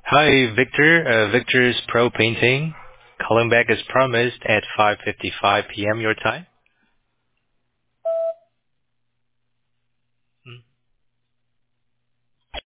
Hi, Victor. Victor's Pro Painting. Calling back as promised at 5:55 p.m. your time.